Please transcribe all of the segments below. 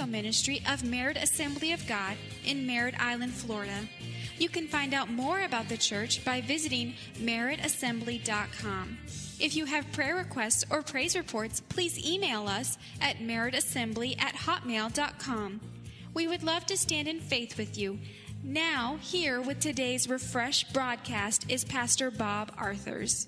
radio ministry of Merritt Assembly of God in Merritt Island, Florida. You can find out more about the church by visiting merrittassembly.com. If you have prayer requests or praise reports, please email us at merrittassembly@hotmail.com. We would love to stand in faith with you. Now, here with today's Refresh broadcast is Pastor Bob Arthurs.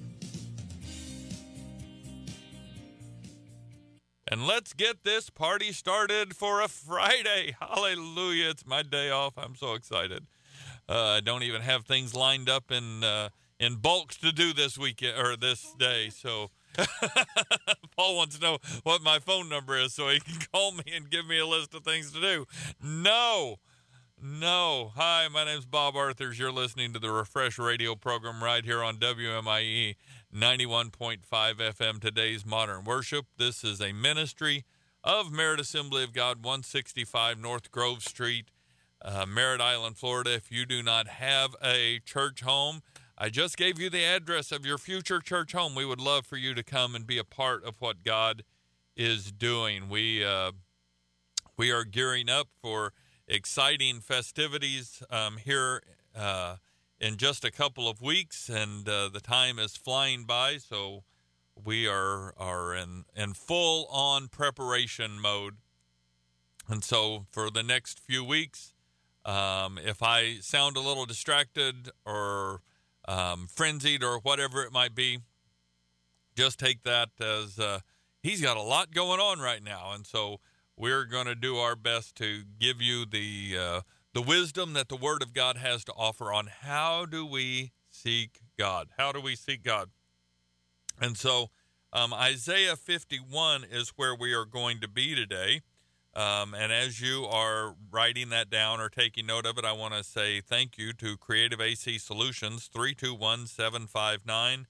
And let's get this party started for a Friday. Hallelujah. It's my day off. I'm so excited. I don't even have things lined up in bulks to do this weekend or this day. So Paul wants to know what my phone number is so he can call me and give me a list of things to do. No. Hi, my name's Bob Arthurs. You're listening to the Refresh radio program right here on WMIE 91.5 FM, Today's Modern Worship. This is a ministry of Merritt Assembly of God, 165 North Grove Street, Merritt Island, Florida. If you do not have a church home, I just gave you the address of your future church home. We would love for you to come and be a part of what God is doing. We are gearing up for exciting festivities here in just a couple of weeks, and the time is flying by, so we are in full-on preparation mode. And so for the next few weeks, if I sound a little distracted or frenzied or whatever it might be, just take that as he's got a lot going on right now, and so we're going to do our best to give you the wisdom that the Word of God has to offer on how do we seek God. How do we seek God? And so Isaiah 51 is where we are going to be today. And as you are writing that down or taking note of it, I want to say thank you to Creative AC Solutions, 321-759-3284,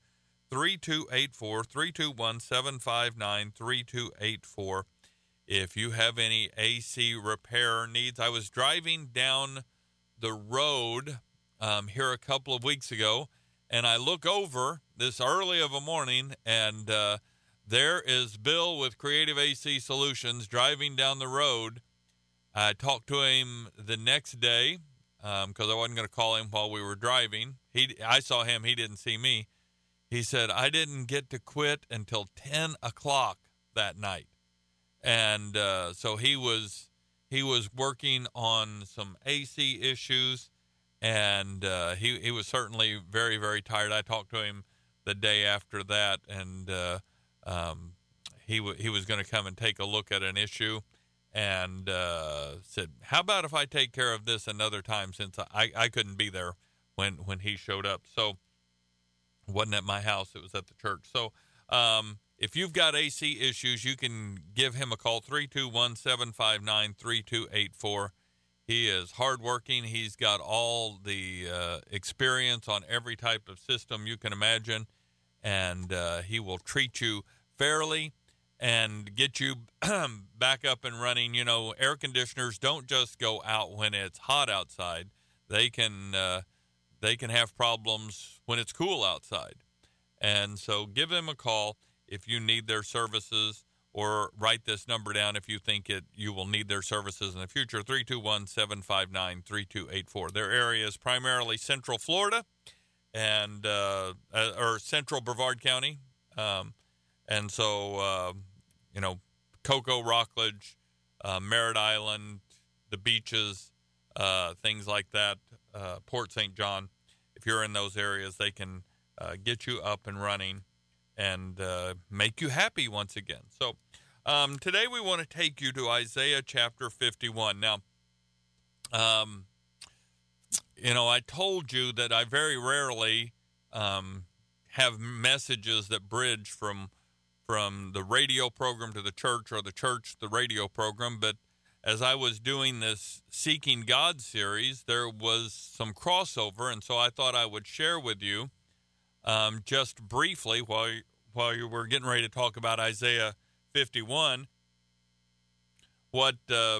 321-759-3284. If you have any AC repair needs, I was driving down the road here a couple of weeks ago, and I look over this early of a morning, and there is Bill with Creative AC Solutions driving down the road. I talked to him the next day because I wasn't going to call him while we were driving. I saw him. He didn't see me. He said, I didn't get to quit until 10 o'clock that night. And so he was working on some AC issues, and he was certainly very, very tired. I talked to him the day after that, and he was going to come and take a look at an issue, and said, how about if I take care of this another time, since I couldn't be there when he showed up. So it wasn't at my house, it was at the church. So if you've got AC issues, you can give him a call, 321-759-3284. He is hardworking. He's got all the experience on every type of system you can imagine, and he will treat you fairly and get you back up and running. You know, air conditioners don't just go out when it's hot outside. They can have problems when it's cool outside. And so give them a call if you need their services, or write this number down if you think you will need their services in the future, 321-759-3284. Their area is primarily Central Florida and or Central Brevard County. And so, Cocoa, Rockledge, Merritt Island, the beaches, things like that, Port St. John. If you're in those areas, they can get you up and running and make you happy once again. So today we want to take you to Isaiah chapter 51. Now, I told you that I very rarely have messages that bridge from the radio program to the church, or the church the radio program. But as I was doing this Seeking God series, there was some crossover, and so I thought I would share with you just briefly while you were getting ready to talk about Isaiah 51, what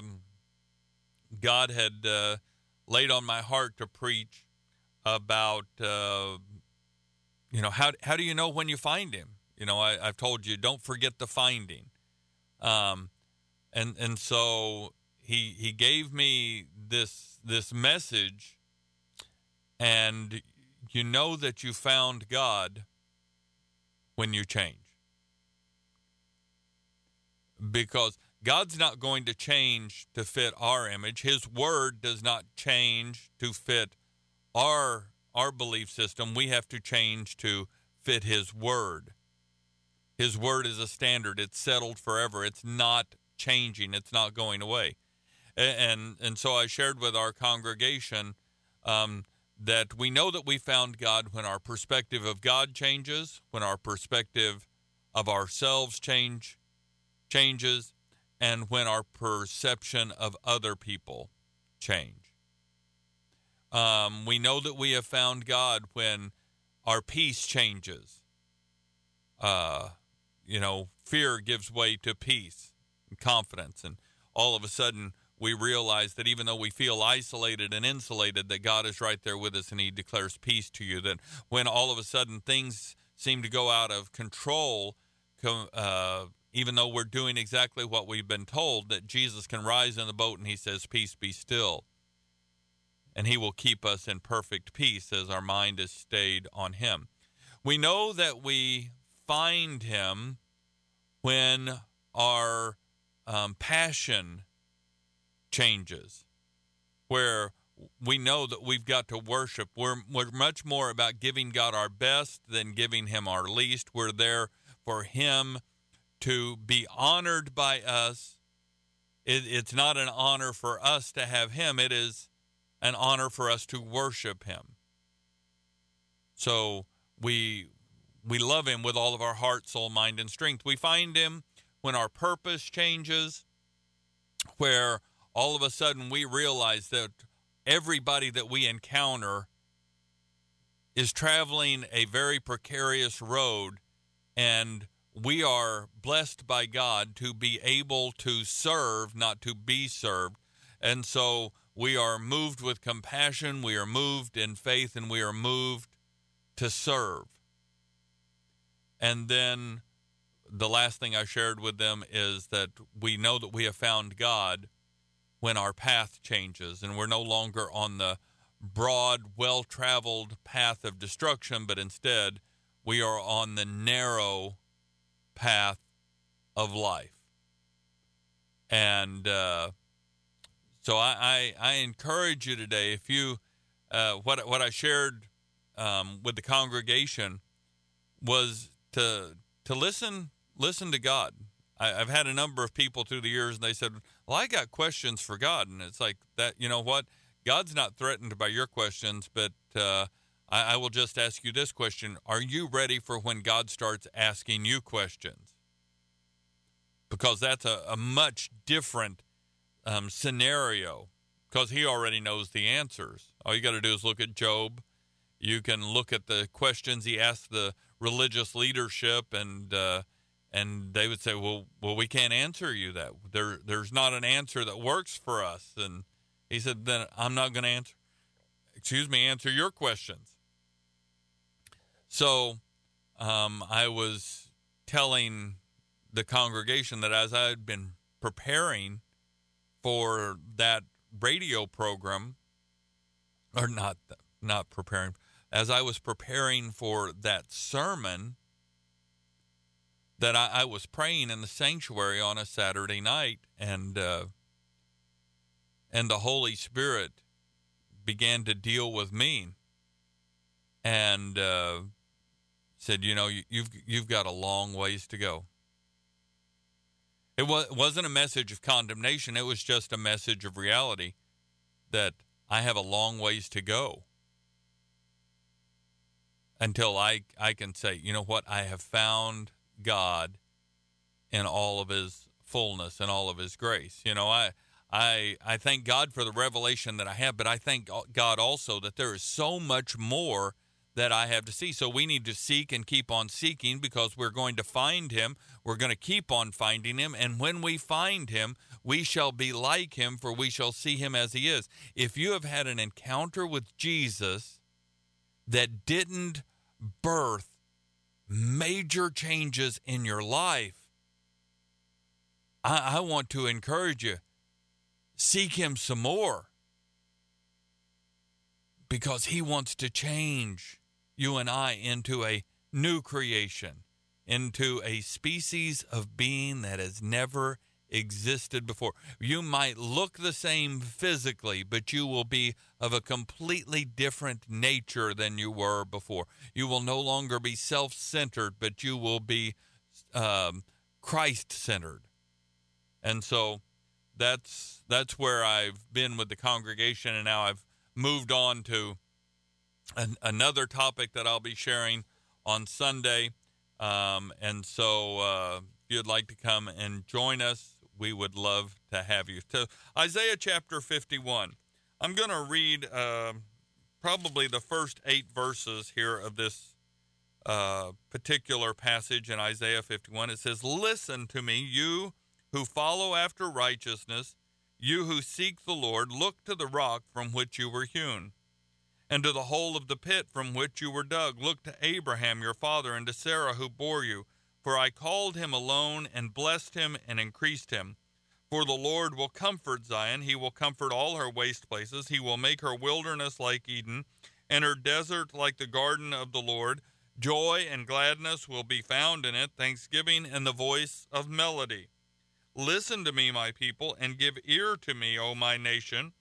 God had laid on my heart to preach about, how do you know when you find him? I've told you, don't forget the finding. And so he gave me this message, and you know that you found God when you change. Because God's not going to change to fit our image. His word does not change to fit our belief system. We have to change to fit his word. His word is a standard. It's settled forever. It's not changing. It's not going away. And so I shared with our congregation that we know that we found God when our perspective of God changes, when our perspective of ourselves changes, and when our perception of other people change. We know that we have found God when our peace changes. Fear gives way to peace and confidence, and all of a sudden we realize that even though we feel isolated and insulated, that God is right there with us and he declares peace to you. That when all of a sudden things seem to go out of control, even though we're doing exactly what we've been told, that Jesus can rise in the boat and he says, "Peace, be still." And he will keep us in perfect peace as our mind is stayed on him. We know that we find him when our passion changes, where we know that we've got to worship. We're much more about giving God our best than giving him our least. We're there for him to be honored by us. It's not an honor for us to have him. It is an honor for us to worship him. So we love him with all of our heart, soul, mind, and strength. We find him when our purpose changes, where all of a sudden we realize that everybody that we encounter is traveling a very precarious road, and we are blessed by God to be able to serve, not to be served. And so we are moved with compassion, we are moved in faith, and we are moved to serve. And then the last thing I shared with them is that we know that we have found God when our path changes, and we're no longer on the broad, well-traveled path of destruction, but instead we are on the narrow path of life. And so I encourage you today, if you what I shared with the congregation was to listen to God. I've had a number of people through the years, and they said, "Well, I got questions for God," and it's like that. You know what? God's not threatened by your questions, but I will just ask you this question: are you ready for when God starts asking you questions? Because that's a much different scenario, because he already knows the answers. All you got to do is look at Job. You can look at the questions he asked the religious leadership, and they would say, well, we can't answer you that. There's not an answer that works for us. And he said, then I'm not going to answer your questions. So I was telling the congregation that as I had been preparing for that radio program, or not preparing, as I was preparing for that sermon, that I was praying in the sanctuary on a Saturday night, and the Holy Spirit began to deal with me, and said, you've got a long ways to go. It wasn't a message of condemnation. It was just a message of reality, that I have a long ways to go until I can say, you know what, I have found God in all of his fullness and all of his grace. I thank God for the revelation that I have, but I thank God also that there is so much more that I have to see. So we need to seek and keep on seeking, because we're going to find him. We're going to keep on finding him. And when we find him, we shall be like him, for we shall see him as he is. If you have had an encounter with Jesus that didn't birth major changes in your life, I want to encourage you, seek him some more, because he wants to change you and I into a new creation, into a species of being that has never existed before. You might look the same physically, but you will be of a completely different nature than you were before. You will no longer be self-centered, but you will be Christ-centered. And so that's where I've been with the congregation, and now I've moved on to another topic that I'll be sharing on Sunday. And so if you'd like to come and join us, we would love to have you. To Isaiah chapter 51. I'm going to read probably the first 8 verses here of this particular passage in Isaiah 51. It says, "Listen to me, you who follow after righteousness, you who seek the Lord. Look to the rock from which you were hewn, and to the hole of the pit from which you were dug. Look to Abraham your father, and to Sarah who bore you. For I called him alone, and blessed him, and increased him. For the Lord will comfort Zion. He will comfort all her waste places. He will make her wilderness like Eden, and her desert like the garden of the Lord. Joy and gladness will be found in it, thanksgiving and the voice of melody. Listen to me, my people, and give ear to me, O my nation.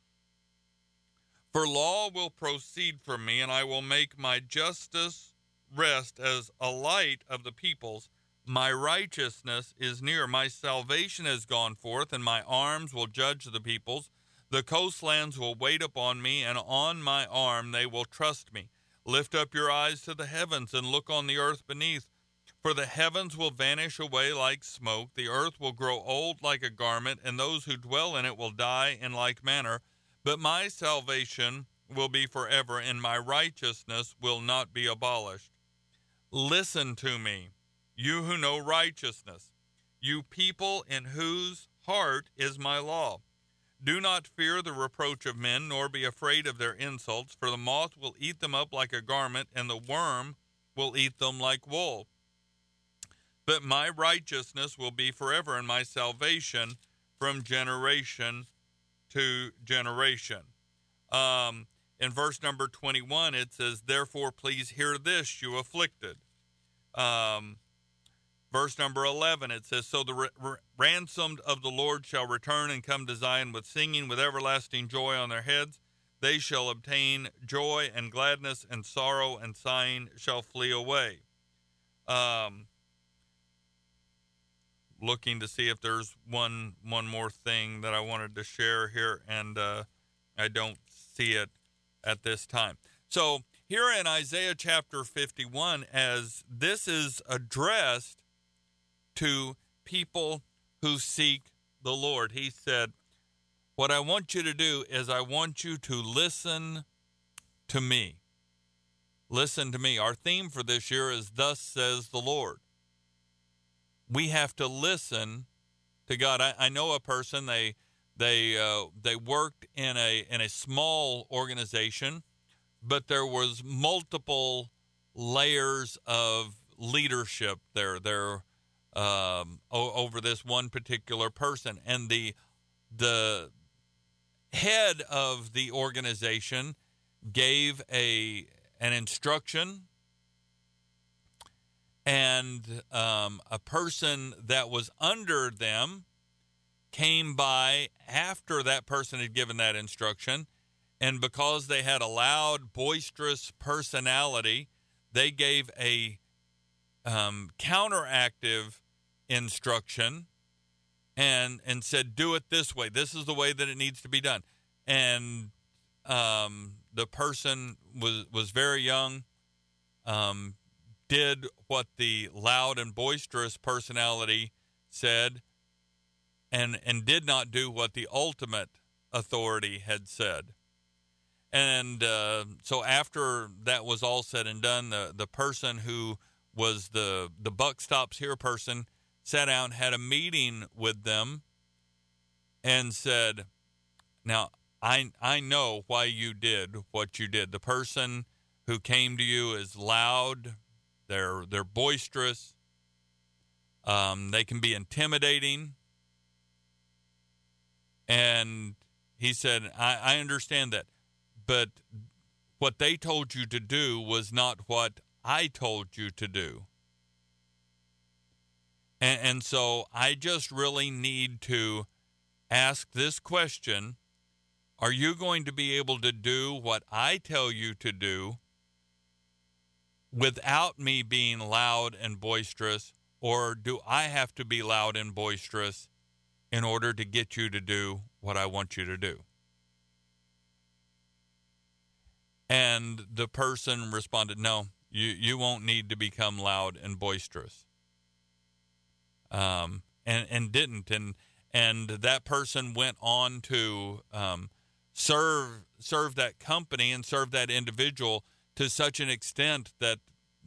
For law will proceed from me, and I will make my justice rest as a light of the peoples. My righteousness is near. My salvation has gone forth, and my arms will judge the peoples. The coastlands will wait upon me, and on my arm they will trust me. Lift up your eyes to the heavens, and look on the earth beneath. For the heavens will vanish away like smoke. The earth will grow old like a garment, and those who dwell in it will die in like manner. But my salvation will be forever, and my righteousness will not be abolished. Listen to me, you who know righteousness, you people in whose heart is my law. Do not fear the reproach of men, nor be afraid of their insults, for the moth will eat them up like a garment, and the worm will eat them like wool. But my righteousness will be forever, and my salvation from generation to generation. In verse number 21, it says, "Therefore please hear this, you afflicted." Verse number 11, it says, "So the ransomed of the Lord shall return and come to Zion with singing, with everlasting joy on their heads. They shall obtain joy and gladness, and sorrow and sighing shall flee away." Looking to see if there's one more thing that I wanted to share here, and I don't see it at this time. So here in Isaiah chapter 51, as this is addressed to people who seek the Lord, he said, what I want you to do is I want you to listen to me. Listen to me. Our theme for this year is "Thus says the Lord." We have to listen to God. I know a person, they worked in a small organization, but there was multiple layers of leadership there over this one particular person, and the head of the organization gave an instruction, and a person that was under them came by after that person had given that instruction, and because they had a loud, boisterous personality, they gave a counteractive instruction and said, "Do it this way. This is the way that it needs to be done." And the person was very young, did what the loud and boisterous personality said, and did not do what the ultimate authority had said. And so after that was all said and done, the person who was the buck stops here person sat down, had a meeting with them, and said, "Now, I know why you did what you did. The person who came to you is loud, they're boisterous, they can be intimidating, And he said, I understand that, but what they told you to do was not what I told you to do. And so I just really need to ask this question: are you going to be able to do what I tell you to do without me being loud and boisterous, or do I have to be loud and boisterous in order to get you to do what I want you to do? And the person responded, no, you won't need to become loud and boisterous. And didn't. And that person went on to serve that company and serve that individual to such an extent that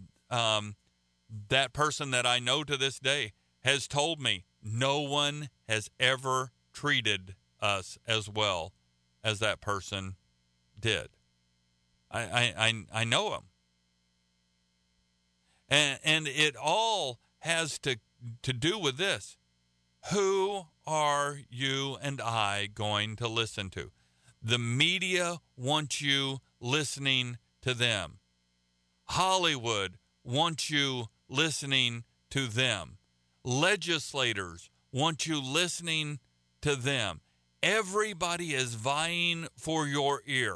that person that I know to this day has told me no one has ever treated us as well as that person did. I know him. And it all has to do with this. Who are you and I going to listen to? The media wants you listening to them. Hollywood wants you listening to them. Legislators want you listening to them. Everybody is vying for your ear,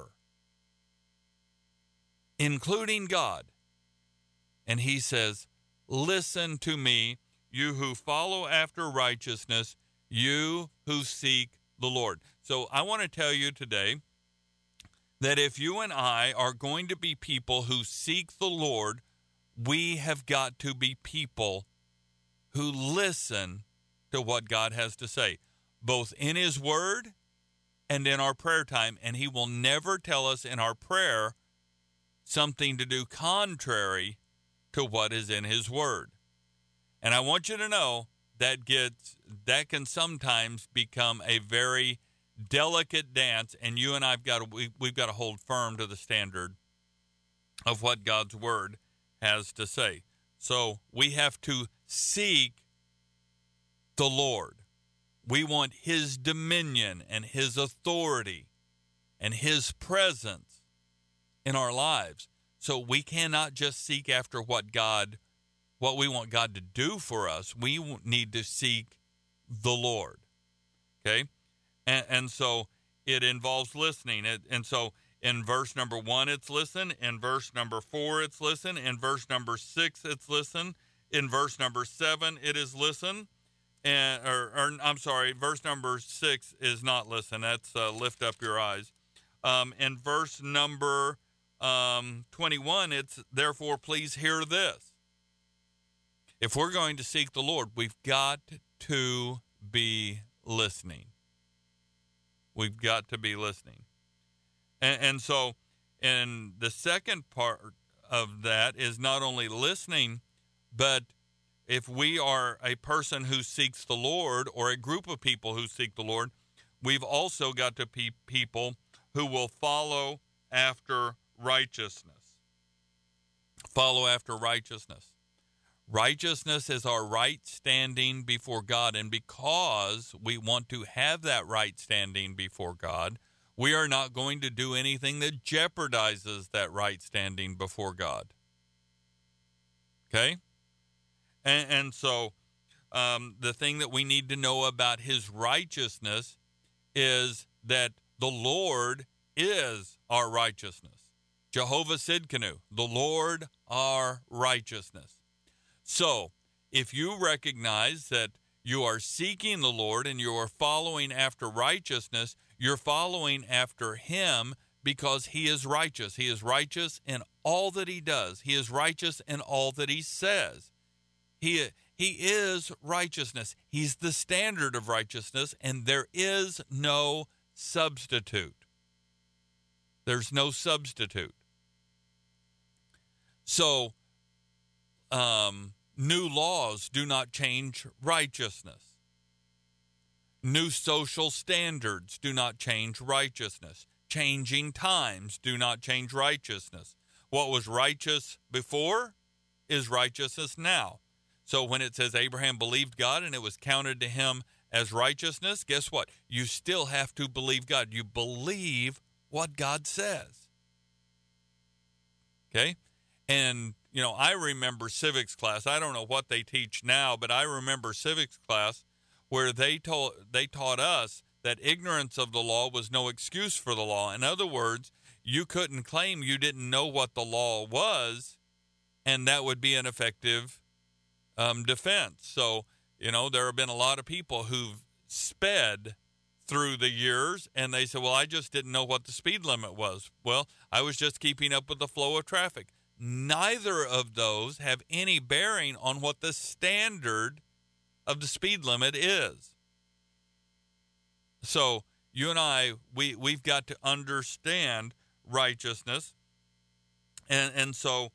including God. And he says, listen to me, you who follow after righteousness, you who seek the Lord. So I want to tell you today that if you and I are going to be people who seek the Lord, we have got to be people who listen to what God has to say, both in his word and in our prayer time. And he will never tell us in our prayer something to do contrary to what is in his word. And I want you to know that can sometimes become a very delicate dance, and you and we've got to hold firm to the standard of what God's word has to say. So we have to seek the Lord. We want his dominion and his authority and his presence in our lives. So we cannot just seek after what we want God to do for us. We need to seek the Lord. Okay? And so it involves listening. And so in verse number 1, it's listen. In verse number 4, it's listen. In verse number 6, it's listen. In verse number 7, it is listen. Verse number 6 is not listen. That's lift up your eyes. In verse number 21, it's therefore please hear this. If we're going to seek the Lord, we've got to be listening. We've got to be listening. And so in the second part of that is not only listening, but if we are a person who seeks the Lord or a group of people who seek the Lord, we've also got to be people who will follow after righteousness. Follow after righteousness. Righteousness is our right standing before God, and because we want to have that right standing before God, we are not going to do anything that jeopardizes that right standing before God. Okay? And so the thing that we need to know about his righteousness is that the Lord is our righteousness. Jehovah Sidkenu, the Lord our righteousness. So, if you recognize that you are seeking the Lord and you are following after righteousness, you're following after him because he is righteous. He is righteous in all that he does. He is righteous in all that he says. He is righteousness. He's the standard of righteousness, and there is no substitute. There's no substitute. So, new laws do not change righteousness. New social standards do not change righteousness. Changing times do not change righteousness. What was righteous before is righteousness now. So when it says Abraham believed God and it was counted to him as righteousness, guess what? You still have to believe God. You believe what God says. Okay? And, I remember civics class. I don't know what they teach now, but I remember civics class where they taught us that ignorance of the law was no excuse for the law. In other words, you couldn't claim you didn't know what the law was, and that would be an effective defense. So, there have been a lot of people who've sped through the years, and they said, well, I just didn't know what the speed limit was. Well, I was just keeping up with the flow of traffic. Neither of those have any bearing on what the standard of the speed limit is. So you and I, we've got to understand righteousness. And so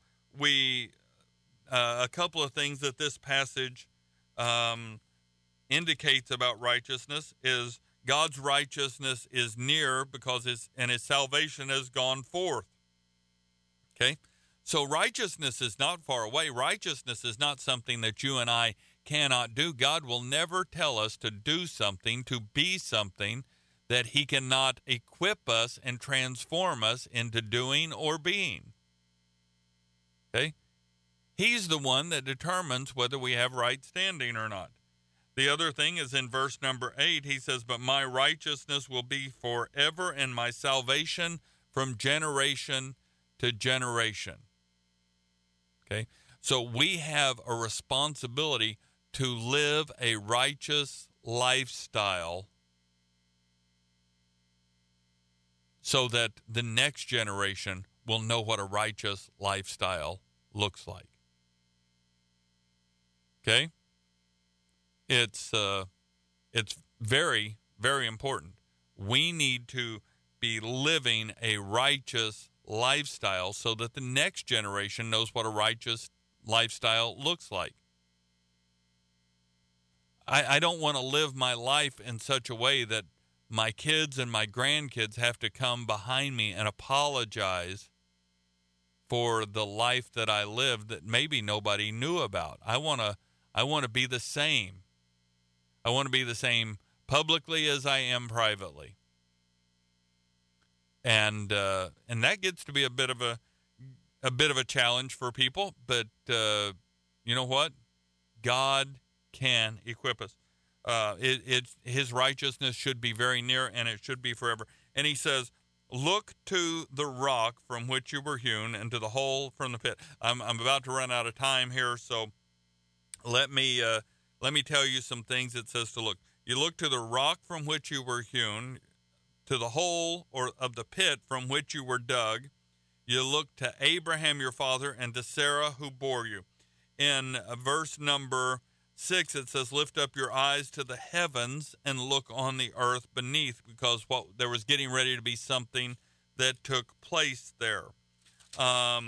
a couple of things that this passage indicates about righteousness is God's righteousness is near because his salvation has gone forth. Okay? So righteousness is not far away. Righteousness is not something that you and I cannot do. God will never tell us to do something, to be something that he cannot equip us and transform us into doing or being. Okay? He's the one that determines whether we have right standing or not. The other thing is in verse number 8, he says, but my righteousness will be forever and my salvation from generation to generation. Okay? So we have a responsibility to live a righteous lifestyle so that the next generation will know what a righteous lifestyle looks like. Okay? It's very, very important. We need to be living a righteous lifestyle so that the next generation knows what a righteous lifestyle looks like. I don't want to live my life in such a way that my kids and my grandkids have to come behind me and apologize for the life that I lived that maybe nobody knew about. I want to be the same. I want to be the same publicly as I am privately. And that gets to be a bit of a challenge for people, but you know what? God can equip us. His righteousness should be very near, and it should be forever. And he says, look to the rock from which you were hewn, and to the hole from the pit. I'm about to run out of time here, so let me tell you some things it says to look. You look to the rock from which you were hewn, to the hole or of the pit from which you were dug. You look to Abraham your father and to Sarah who bore you. In verse number 6, it says, lift up your eyes to the heavens and look on the earth beneath, because there was getting ready to be something that took place there. I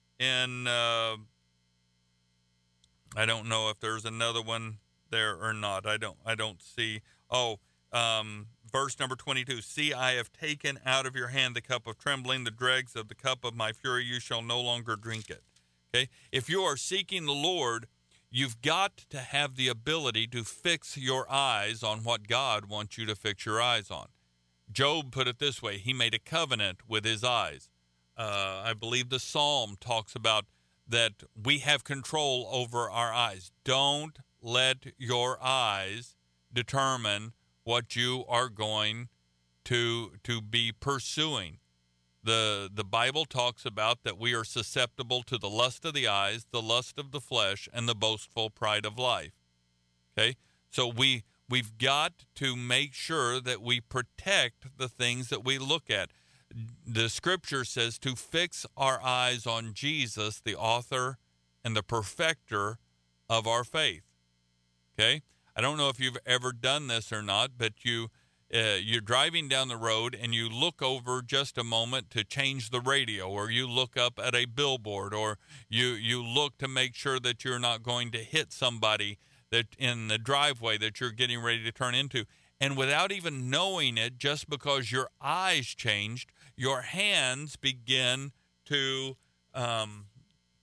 don't know if there's another one there or not. I don't see. Verse number 22, see, I have taken out of your hand the cup of trembling, the dregs of the cup of my fury, you shall no longer drink it. Okay? If you are seeking the Lord, you've got to have the ability to fix your eyes on what God wants you to fix your eyes on. Job put it this way, he made a covenant with his eyes. I believe the Psalm talks about that we have control over our eyes. Don't let your eyes determine what you are going to be pursuing. The Bible talks about that we are susceptible to the lust of the eyes, the lust of the flesh, and the boastful pride of life. Okay? So we've got to make sure that we protect the things that we look at. The scripture says to fix our eyes on Jesus, the author and the perfecter of our faith. Okay? I don't know if you've ever done this or not, but you're driving down the road and you look over just a moment to change the radio, or you look up at a billboard, or you look to make sure that you're not going to hit somebody that in the driveway that you're getting ready to turn into. And without even knowing it, just because your eyes changed, your hands begin to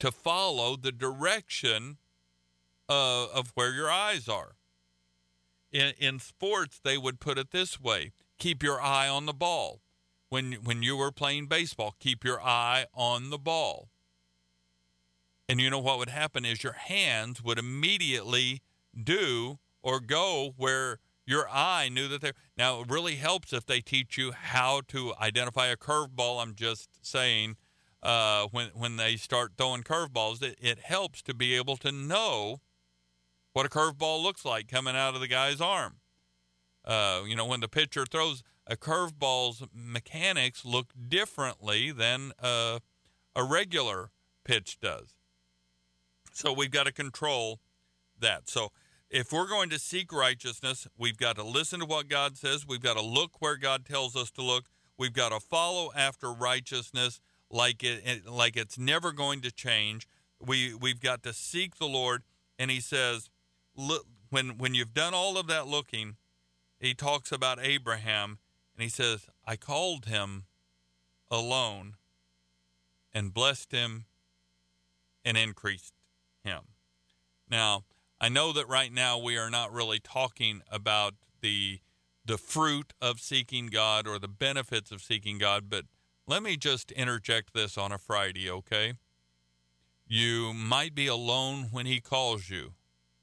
follow the direction of where your eyes are. In sports, they would put it this way: keep your eye on the ball. When you were playing baseball, keep your eye on the ball. And you know what would happen is your hands would immediately do or go where your eye knew that they're. Now, it really helps if they teach you how to identify a curveball. I'm just saying, when they start throwing curveballs, it helps to be able to know what a curveball looks like coming out of the guy's arm. When the pitcher throws a curveball's mechanics look differently than a regular pitch does. So we've got to control that. So if we're going to seek righteousness, we've got to listen to what God says. We've got to look where God tells us to look. We've got to follow after righteousness like it's never going to change. We've got to seek the Lord. And he says, look, when you've done all of that looking, he talks about Abraham, and he says, I called him alone and blessed him and increased him. Now, I know that right now we are not really talking about the fruit of seeking God or the benefits of seeking God, but let me just interject this on a Friday, okay? You might be alone when he calls you,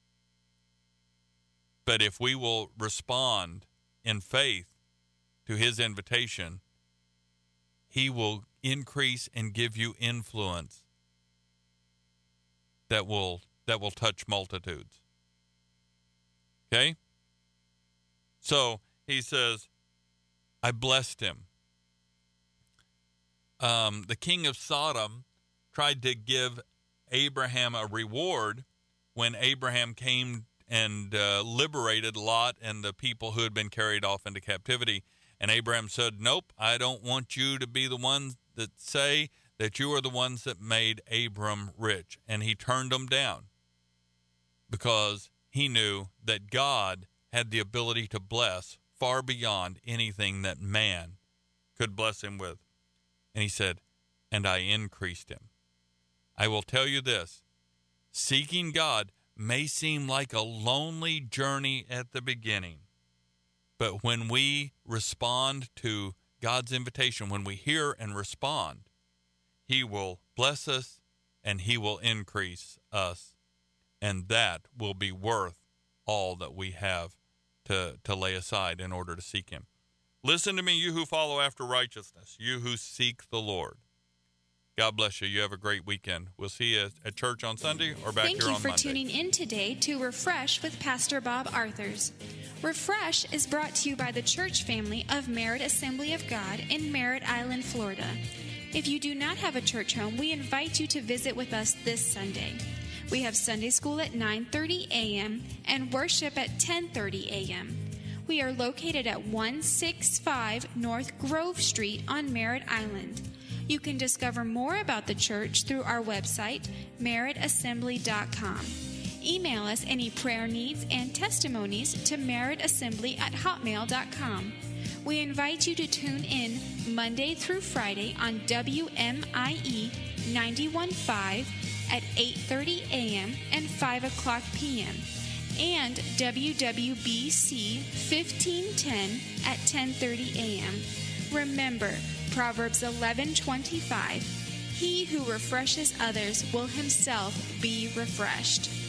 but if we will respond in faith to his invitation, he will increase and give you influence that will touch multitudes. Okay? So he says, I blessed him. The king of Sodom tried to give Abraham a reward when Abraham came and liberated Lot and the people who had been carried off into captivity. And Abraham said, nope, I don't want you to be the ones that say that you are the ones that made Abram rich. And he turned them down because he knew that God had the ability to bless far beyond anything that man could bless him with. And he said, and I increased him. I will tell you this, seeking God may seem like a lonely journey at the beginning, but when we respond to God's invitation, when we hear and respond, he will bless us and he will increase us, and that will be worth all that we have to lay aside in order to seek him. Listen to me, you who follow after righteousness, you who seek the Lord. God bless you. You have a great weekend. We'll see you at church on Sunday or back here on Monday. Thank you for tuning in today to Refresh with Pastor Bob Arthurs. Refresh is brought to you by the church family of Merritt Assembly of God in Merritt Island, Florida. If you do not have a church home, we invite you to visit with us this Sunday. We have Sunday school at 9:30 a.m. and worship at 10:30 a.m. We are located at 165 North Grove Street on Merritt Island. You can discover more about the church through our website, merrittassembly.com. Email us any prayer needs and testimonies to merrittassembly@hotmail.com. We invite you to tune in Monday through Friday on WMIE 91.5 at 8:30 a.m. and 5 o'clock p.m. and WWBC 1510 at 10:30 a.m. Remember, Proverbs 11:25, he who refreshes others will himself be refreshed.